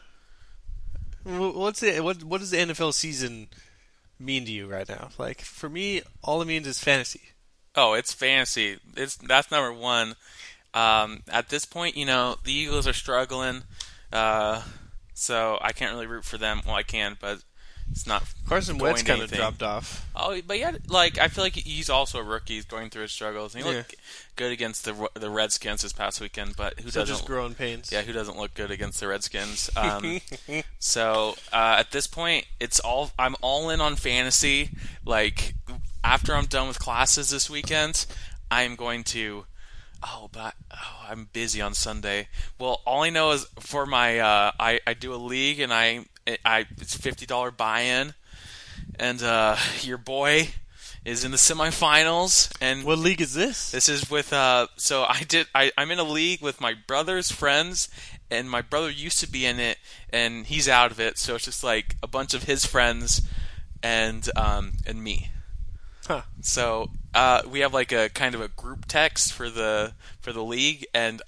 What's it? What What does the N F L season mean to you right now? Like for me, all it means is fantasy. Oh, it's fantasy. It's that's number one. Um, at this point, you know the Eagles are struggling, uh, so I can't really root for them. Well, I can, but it's not. Carson going Wentz to kind of anything. dropped off. Oh, but yeah, like I feel like he's also a rookie. He's going through his struggles. He Yeah. looked good against the the Redskins this past weekend, but who So doesn't? just growing pains. Yeah, who doesn't look good against the Redskins? Um, so uh, at this point, it's all I'm all in on fantasy. Like after I'm done with classes this weekend, I'm going to. Oh, but oh, I'm busy on Sunday. Well, all I know is for my uh, I I do a league and I I it's fifty dollar buy in, and uh, your boy is in the semifinals and. What league is this? This is with uh so I did I, I'm in a league with my brother's friends, and my brother used to be in it and he's out of it, so it's just like a bunch of his friends and um and me. Huh. So uh we have like a kind of a group text for the for the league, and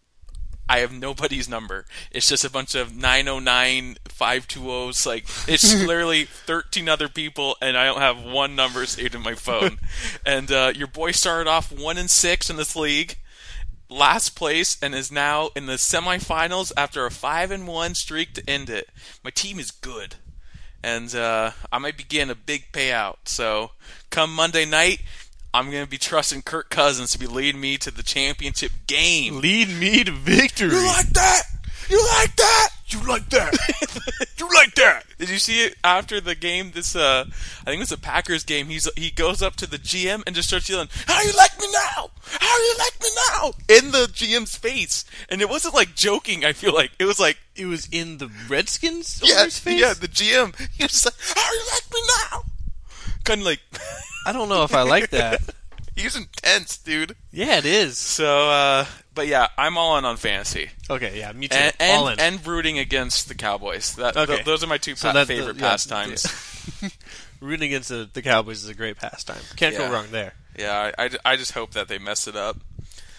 I have nobody's number. It's just a bunch of nine oh nine five two ohs. Like, it's literally thirteen other people, and I don't have one number saved in my phone. And uh, your boy started off one and six in this league, last place, and is now in the semifinals after a five and one streak to end it. My team is good, and uh, I might be getting a big payout. So, come Monday night, I'm going to be trusting Kirk Cousins to be leading me to the championship game. Lead me to victory. You like that? You like that? You like that? You like that? Did you see it after the game? This, uh, I think it was a Packers game. He's he goes up to the G M and just starts yelling, "How you like me now? How you like me now?" in the G M's face, and it wasn't like joking. I feel like it was like, It was in the Redskins yeah, owner's face? yeah, the G M. He was just like, "How you like me now?" Kind of like, I don't know if I like that. he's intense, dude. Yeah, it is. So, uh, but yeah, I'm all in on fantasy. Okay, yeah, me too. And, All and, in. and rooting against the Cowboys. That, Okay. th- those are my two So pa- that- favorite yeah, pastimes. yeah. Rooting against the, the Cowboys is a great pastime. Can't Yeah. go wrong there. Yeah, I, I, I just hope that they mess it up.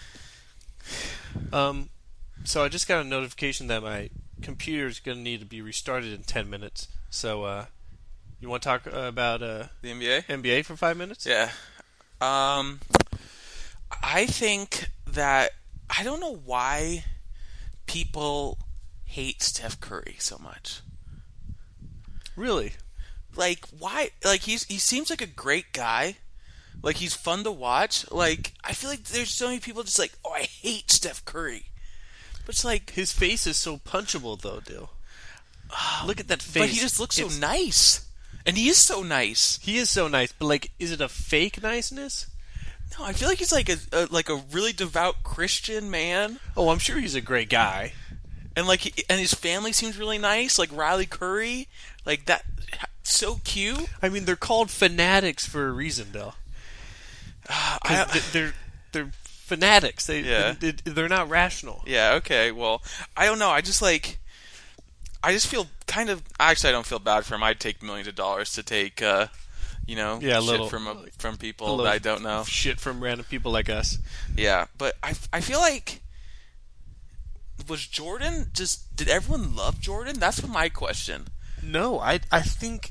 Um, so I just got a notification that my computer is going to need to be restarted in ten minutes. So, uh, you want to talk uh, about uh, The N B A? N B A for five minutes? Yeah. Um, I think that I don't know why people hate Steph Curry so much. Really? Like, why? Like, he's he seems like a great guy. Like, he's fun to watch. Like, I feel like there's so many people just like, oh, I hate Steph Curry. But it's like, His face is so punchable, though, Dill. Look at that face. but he just looks so It's- nice. And he is so nice. He is so nice, but like, is it a fake niceness? No, I feel like he's like a, a like a really devout Christian man. Oh, I'm sure he's a great guy. And like, he, and his family seems really nice. Like Riley Curry, like that, so cute. I mean, they're called fanatics for a reason, Dill. I, 'Cause th- they're they're fanatics. They Yeah. they- they're not rational. yeah, okay. Well, I don't know. I just like, I just feel kind of. Actually, I don't feel bad for him. I'd take millions of dollars to take, uh, you know, Yeah, a shit little- from a, from A people little that I don't know. Shit from random people like us. Yeah, but I, I feel like was Jordan just did everyone love Jordan? That's my question. No, I I think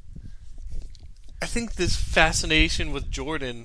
I think this fascination with Jordan.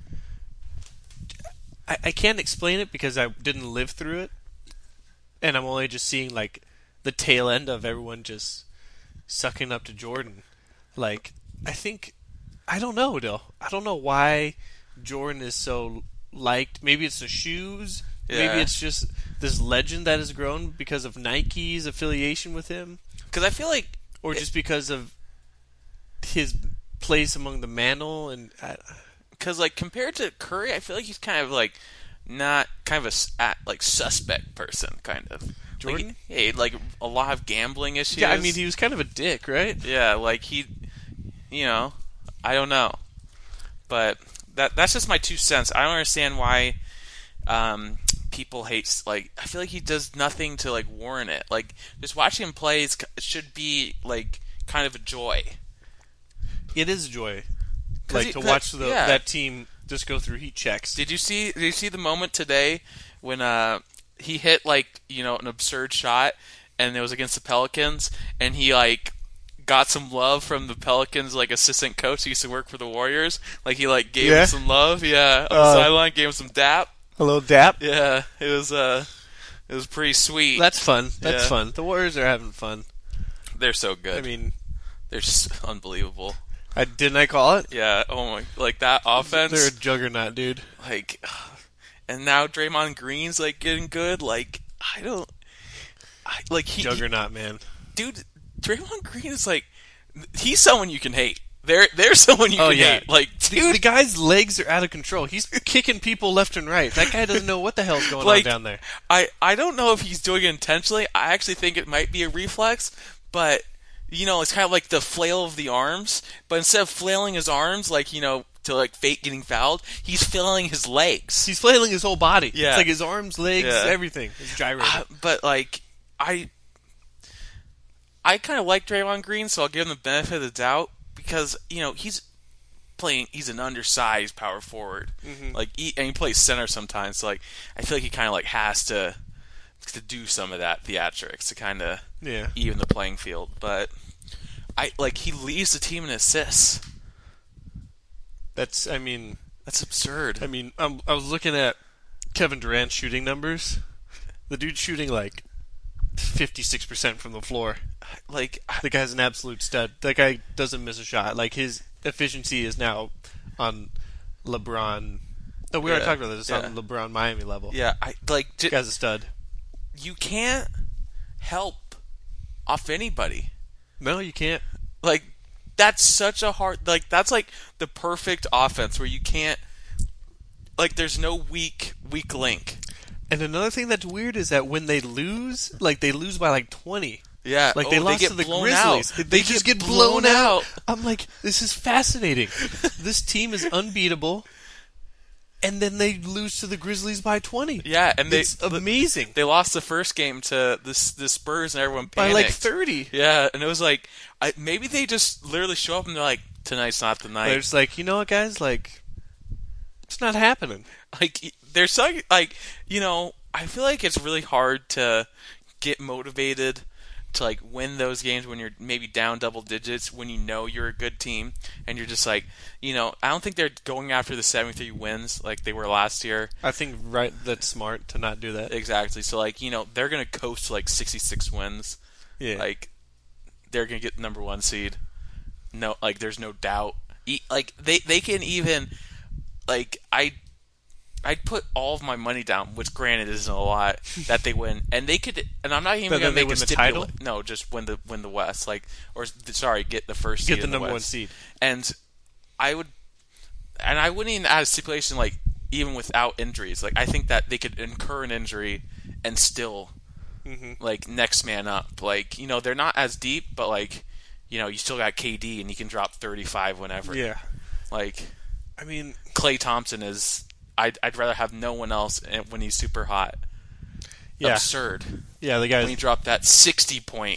I, I can't explain it because I didn't live through it, and I'm only just seeing like the tail end of everyone just sucking up to Jordan. Like I think I don't know, though. I don't know why Jordan is so liked. Maybe it's the shoes. Yeah. Maybe it's just this legend that has grown because of Nike's affiliation with him, Because I feel like or just because of his place among the mantle. And I, because like compared to Curry, I feel like he's kind of like not kind of a s- at, like suspect person, kind of. Jordan? Like, he had like a lot of gambling issues. yeah, I mean, he was kind of a dick, right? yeah, like he, you know, I don't know, but that that's just my two cents. I don't understand why um, people hate. Like, I feel like he does nothing to like warrant it. Like, just watching him play is, should be like kind of a joy. It is a joy, 'Cause like he- to 'cause- watch the, yeah. that team just go through heat checks. Did you see? Did you see the moment today when uh, he hit like you know an absurd shot, and it was against the Pelicans, and he like got some love from the Pelicans like assistant coach who used to work for the Warriors. Like he like gave Yeah? him some love, yeah, on the Uh, sideline, gave him some dap. A little dap. Yeah, it was uh, it was pretty sweet. That's fun. That's Yeah. fun. The Warriors are having fun. They're so good. I mean, they're just unbelievable. I didn't I call it? Yeah. Oh my, like that offense. They're a juggernaut, dude. Like, and now Draymond Green's like getting good. Like, I don't, I, like he, he- Juggernaut, man. dude. Draymond Green is like, he's someone you can hate. There, there's someone you Oh, can yeah. hate. Like, The, dude, the guy's legs are out of control. He's kicking people left and right. That guy doesn't know what the hell's going Like- on down there. I, I don't know if he's doing it intentionally. I actually think it might be a reflex, but you know, it's kind of like the flail of the arms. But instead of flailing his arms, like you know, to like fake getting fouled, he's flailing his legs. He's flailing his whole body. Yeah. It's like his arms, legs, Yeah. everything. He's gyrating. Uh, but like, I, I kind of like Draymond Green, so I'll give him the benefit of the doubt because you know he's playing. He's an undersized power forward, Mhm. like he, and he plays center sometimes. So like, I feel like he kind of like has to to do some of that theatrics to kind of yeah. even the playing field. But I like he leads the team in assists. That's, I mean, That's absurd. I mean, um, I was looking at Kevin Durant's shooting numbers. The dude's shooting like fifty-six percent from the floor. Like, I- The guy's an absolute stud. That guy doesn't miss a shot. Like, his efficiency is now on LeBron. Oh, we already Yeah, talked about this. It's yeah. on LeBron Miami level. yeah, I like j- The guy's a stud. you can't help off anybody. No, you can't. Like that's such a hard like that's like the perfect offense where you can't like there's no weak weak link. And another thing that's weird is that when they lose, like, they lose by like twenty. Yeah, Like, oh, they lost get to the blown Grizzlies. out. They, just get blown, out. I'm like, this is fascinating. This team is unbeatable. And then they lose to the Grizzlies by twenty. Yeah, and they It's amazing. they lost the first game to the the Spurs and everyone By panicked. like thirty. Yeah, and it was like I, maybe they just literally show up and they're like tonight's not the night. They're just like, you know what, guys? Like, it's not happening. Like there's so like you know I feel like it's really hard to get motivated to like win those games when you're maybe down double digits when you know you're a good team and you're just like you know I don't think they're going after the seventy-three wins like they were last year. I think right that's smart to not do that. Exactly. So like you know they're gonna coast to like sixty-six wins. Yeah. Like they're gonna get the number one seed. No, like there's no doubt. E- Like they they can even like I I'd put all of my money down, which granted isn't a lot, that they win, and they could. And I'm not even That gonna they make win a the stipulate. title? No, just win the win the West, like or sorry, get the first Get seed the in number one West. seed. And I would, and I wouldn't even add a stipulation like even without injuries. Like I think that they could incur an injury and still Mm-hmm. like next man up. Like you know they're not as deep, but like you know you still got K D and he can drop thirty-five whenever. Yeah. Like I mean, Klay Thompson is. I'd I'd rather have no one else in- when he's super hot. yeah. Absurd. Yeah, the When he guy's dropped that sixty point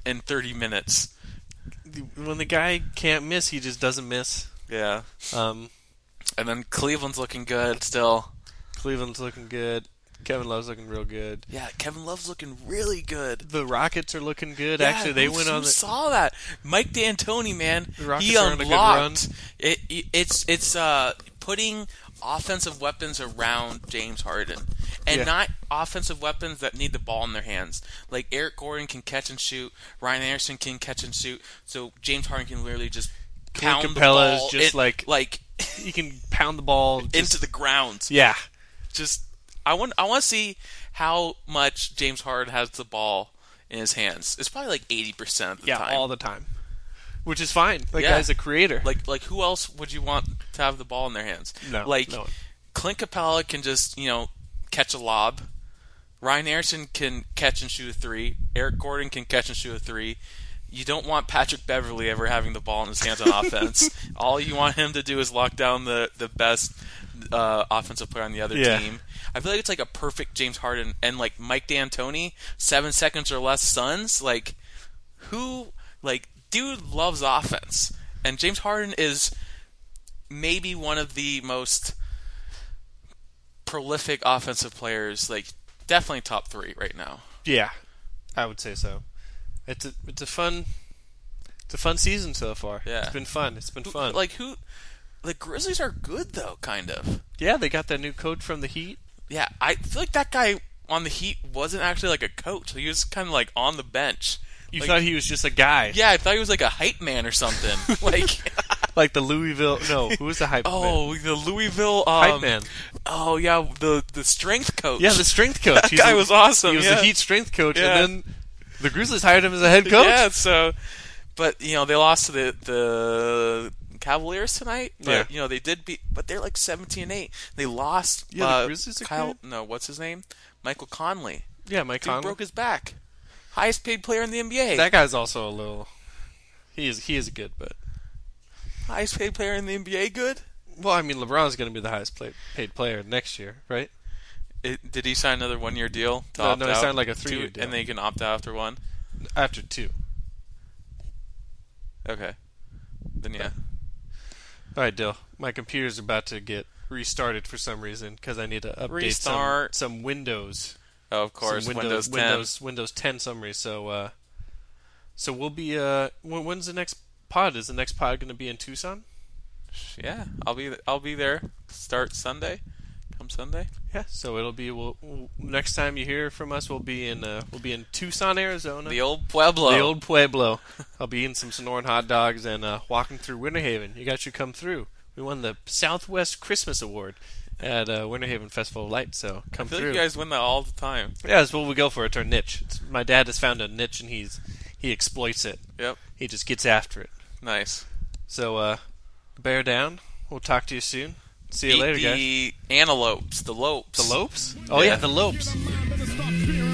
in thirty minutes. When the guy can't miss, he just doesn't miss. Yeah. Um, and then Cleveland's looking good still. Cleveland's looking good. Kevin Love's looking real good. Yeah, Kevin Love's looking really good. The Rockets are looking good. Yeah, Actually, they who, went who on. The, saw that? Mike D'Antoni, man, The Rockets he are on a good unlocked. run. It, it, it's it's uh, putting offensive weapons around James Harden, and Yeah. not offensive weapons that need the ball in their hands. Like Eric Gordon can catch and shoot, Ryan Anderson can catch and shoot, so James Harden can literally just Clint pound the Capella is ball just in- like- like he can pound the ball just, into the ground. Yeah. Just I want I want to see how much James Harden has the ball in his hands. It's probably like eighty percent of the Yeah, time. all the time. Which is fine. That Yeah. guy's a creator. Like like who else would you want to have the ball in their hands? No, Like no one. Clint Capella can just, you know, catch a lob. Ryan Anderson can catch and shoot a three. Eric Gordon can catch and shoot a three. You don't want Patrick Beverly ever having the ball in his hands on offense. All you want him to do is lock down the, the best uh, offensive player on the other Yeah. team. I feel like it's like a perfect James Harden and like Mike D'Antoni, seven seconds or less Suns. Like, who, like, dude loves offense. And James Harden is maybe one of the most prolific offensive players, like, definitely top three right now. Yeah, I would say so. It's a it's a fun it's a fun season so far. Yeah. It's been fun. It's been Who- fun. Like, who, the Grizzlies are good, though, kind of. yeah, they got that new coach from the Heat. Yeah, I feel like that guy on the Heat wasn't actually like a coach. He was kind of like on the bench. You Like- thought he was just a guy. Yeah, I thought he was like a hype man or something. like, Like the Louisville. No, who was the hype man? oh, the Louisville um, Hype man. Oh yeah, the the strength coach. Yeah, the strength coach. That He's guy the- was awesome, He was yeah. the Heat strength coach, Yeah. and then the Grizzlies hired him as a head coach. Yeah, so, but you know they lost to the the Cavaliers tonight. But Yeah. you know they did beat, but they're like seventeen and eight. They lost. Yeah, the uh, Grizzlies are Kyle. good. No, what's his name? Michael Conley. Yeah, Mike Dude Conley. broke his back. Highest paid player in the N B A. That guy's also a little. He is he is good, but Highest paid player in the N B A. Good. well, I mean, LeBron's going to be the highest play, paid player next year, right? It, did he sign another one year deal? To No, opt no, he out? signed like a three-year Two- deal. and then you can opt out after one. After two. Okay. Then yeah. All right, Dill. My computer's about to get restarted for some reason because I need to update Restart. some some Windows. Oh, of course. some Windows, ten. Windows Windows ten summary. So, uh, so we'll be. Uh, when, when's the next pod? Is the next pod going to be in Tucson? Yeah, I'll be I'll be there. Start Sunday. Come Sunday. Yeah. So it'll be. We'll, we'll, next time you hear from us, we'll be in. Uh, we'll be in Tucson, Arizona. The old Pueblo. The old Pueblo. I'll be eating some Sonoran hot dogs and uh, walking through Winter Haven. You guys should come through. We won the Southwest Christmas Award at uh, Winter Haven Festival of Lights, so I come feel through. like you guys win that all the time. Yeah, that's what we go for. It's our niche. It's, my dad has found a niche and he's he exploits it. Yep. He just gets after it. Nice. So, uh, bear down. We'll talk to you soon. See you Eat later, guys. the antelopes, the lopes. The lopes? Oh yeah, Yeah. the lopes. Better stop fearing